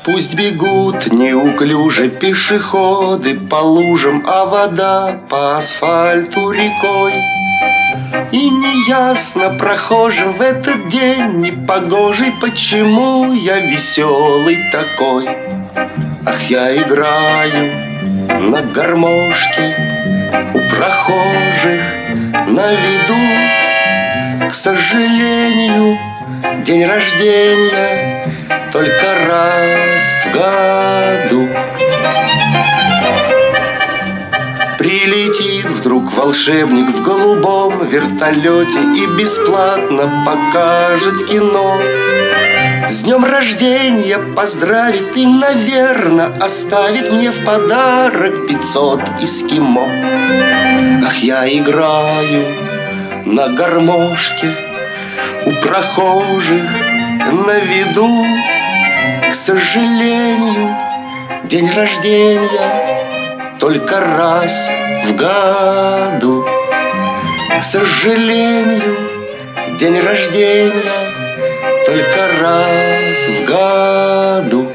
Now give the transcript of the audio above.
Пусть бегут неуклюже пешеходы по лужам, а вода по асфальту рекой. И неясно прохожим в этот день непогожий, почему я веселый такой. Ах, я играю на гармошке у прохожих на виду. К сожалению, день рождения только раз в году. Прилетит вдруг волшебник в голубом вертолете и бесплатно покажет кино. С днем рождения поздравит и, наверно, оставит мне в подарок 500 эскимо. Ах, я играю на гармошке у прохожих на виду. К сожалению, день рождения только раз в году. К сожалению, день рождения только раз в году.